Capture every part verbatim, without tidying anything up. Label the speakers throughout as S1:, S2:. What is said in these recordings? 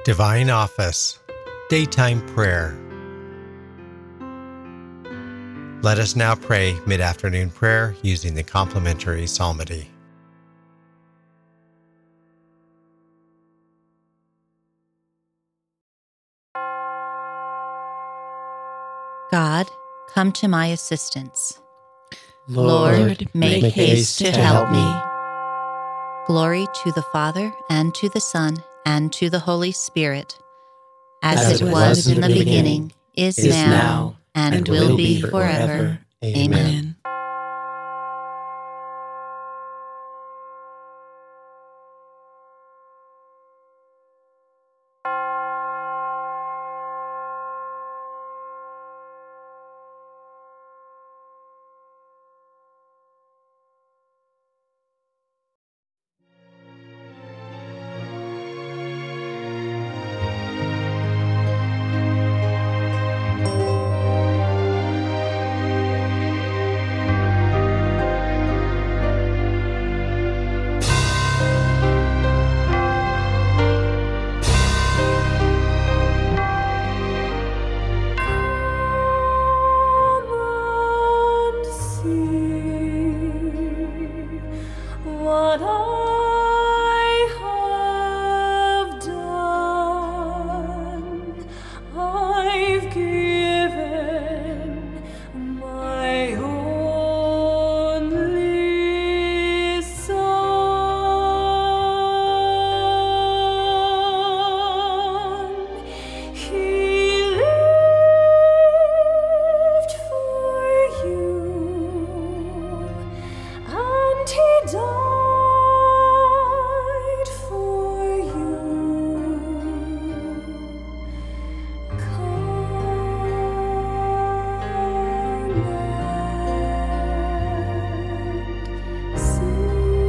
S1: Divine Office, Daytime Prayer. Let us now pray mid-afternoon prayer using the complementary psalmody.
S2: God, come to my assistance.
S3: Lord,
S2: Lord, make,
S3: make
S2: haste to help me.
S3: me.
S2: Glory to the Father, and to the Son, and to the Holy Spirit, as,
S3: As
S2: it was in the beginning, is,
S3: is
S2: now,
S3: now,
S2: and,
S3: and
S2: will
S3: will
S2: be
S3: be
S2: forever.
S3: forever.
S2: Amen.
S3: Amen.
S4: What I have done, I've given my only Son. He lived for you, and he died for you. Come and see.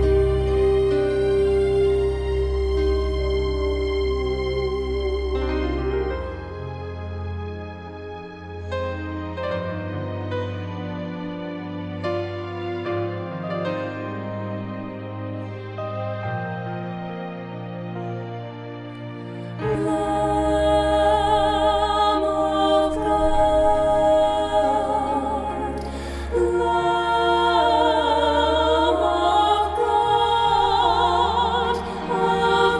S4: Lamb of God, Lamb of God, have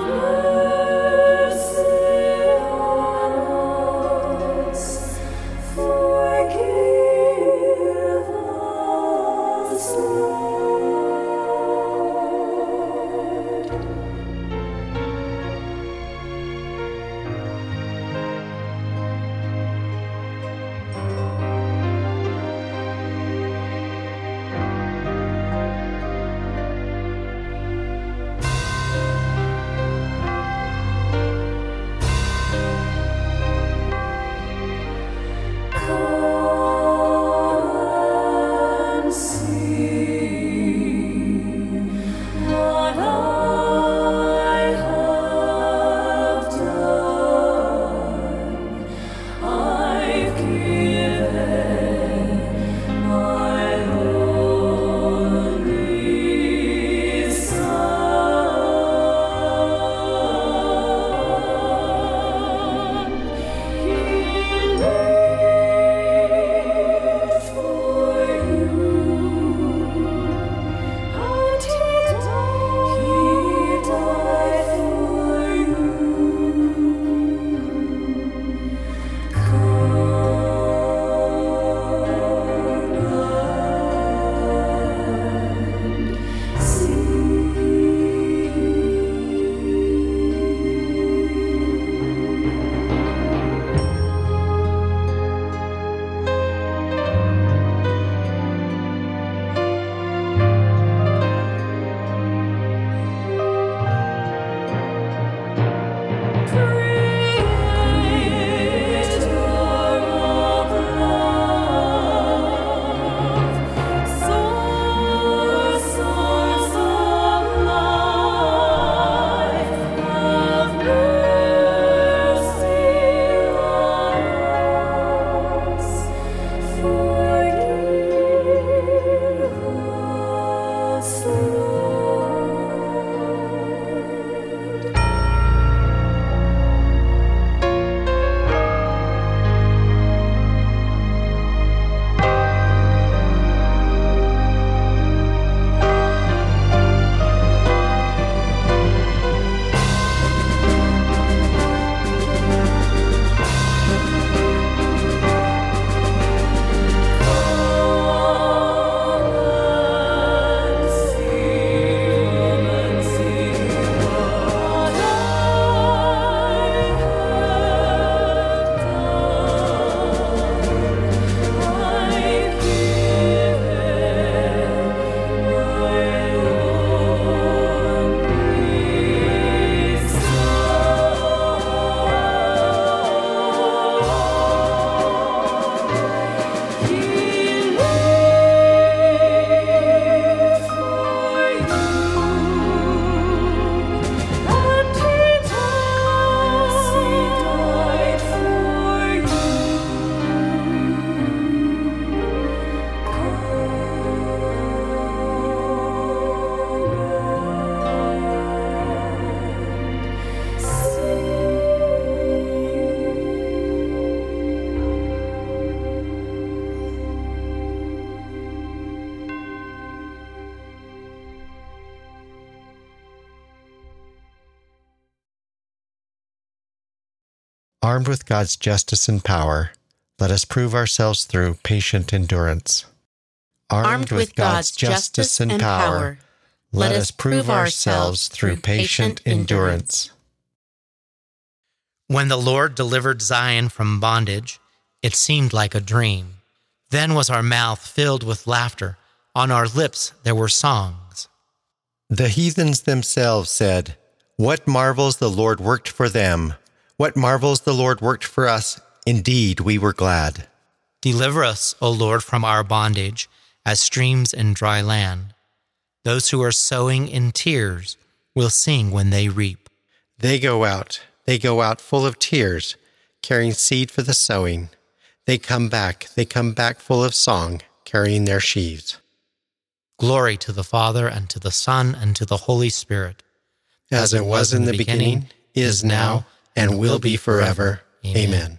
S4: mercy on us, forgive us, Lord.
S1: Armed with God's justice and power, let us prove ourselves through patient endurance.
S2: Armed with God's justice and power, let us prove ourselves through patient endurance.
S3: When the Lord delivered Zion from bondage, it seemed like a dream. Then was our mouth filled with laughter. On our lips there were songs.
S1: The heathens themselves said, "What marvels the Lord worked for them! What marvels the Lord worked for us! Indeed, we were glad."
S3: Deliver us, O Lord, from our bondage, as streams in dry land. Those who are sowing in tears will sing when they reap.
S1: They go out, they go out full of tears, carrying seed for the sowing. They come back, they come back full of song, carrying their sheaves.
S3: Glory to the Father, and to the Son, and to the Holy Spirit.
S1: As it was in the beginning, is now, and will be forever. Amen.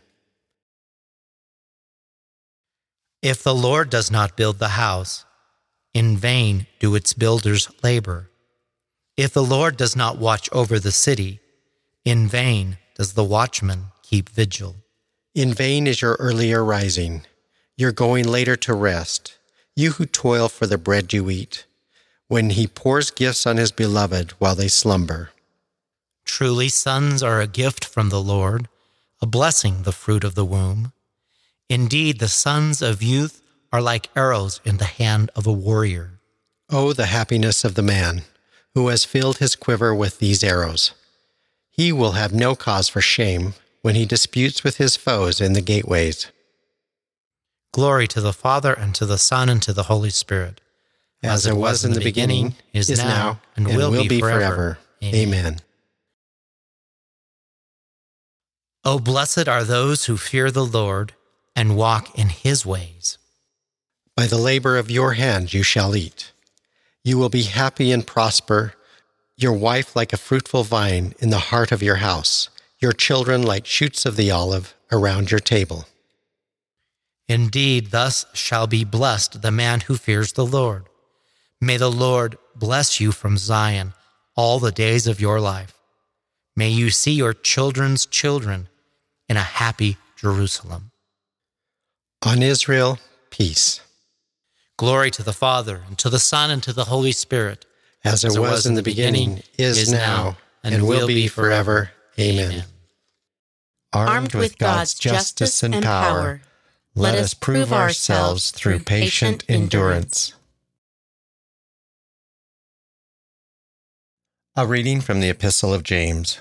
S3: If the Lord does not build the house, in vain do its builders labor. If the Lord does not watch over the city, in vain does the watchman keep vigil.
S1: In vain is your earlier rising, your going later to rest, you who toil for the bread you eat, when he pours gifts on his beloved while they slumber.
S3: Truly, sons are a gift from the Lord, a blessing, the fruit of the womb. Indeed, the sons of youth are like arrows in the hand of a warrior.
S1: Oh, the happiness of the man who has filled his quiver with these arrows. He will have no cause for shame when he disputes with his foes in the gateways.
S3: Glory to the Father, and to the Son, and to the Holy Spirit.
S1: As, As it was in the beginning, is now, and, and will, will be forever. forever. Amen. Amen.
S3: O blessed are those who fear the Lord and walk in his ways.
S1: By the labor of your hands you shall eat. You will be happy and prosper, your wife like a fruitful vine in the heart of your house, your children like shoots of the olive around your table.
S3: Indeed, thus shall be blessed the man who fears the Lord. May the Lord bless you from Zion all the days of your life. May you see your children's children in a happy Jerusalem.
S1: On Israel, peace.
S3: Glory to the Father, and to the Son, and to the Holy Spirit.
S1: As it, As it was, was in the beginning, beginning is, is now, and, and will be forever. Amen. Amen.
S2: Armed with God's justice and power, let us prove ourselves through patient endurance.
S1: A reading from the Epistle of James.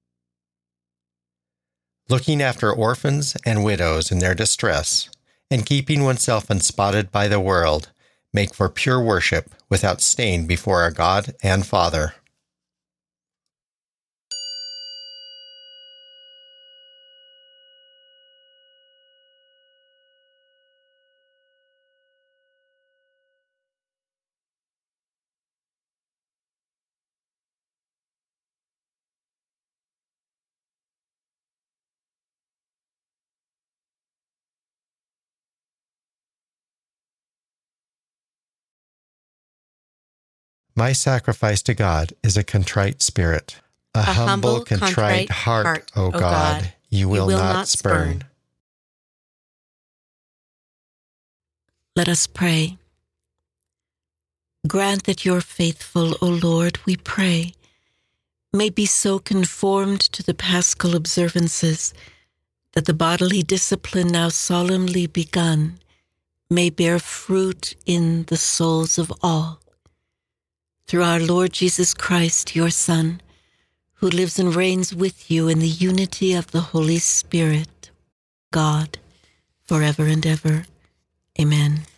S1: Looking after orphans and widows in their distress, and keeping oneself unspotted by the world, make for pure worship without stain before our God and Father. My sacrifice to God is a contrite spirit, a, a humble, humble, contrite, contrite heart, heart, O God, God, you will, you will not, not spurn. spurn.
S5: Let us pray. Grant that your faithful, O Lord, we pray, may be so conformed to the Paschal observances that the bodily discipline now solemnly begun may bear fruit in the souls of all. Through our Lord Jesus Christ, your Son, who lives and reigns with you in the unity of the Holy Spirit, God, forever and ever. Amen.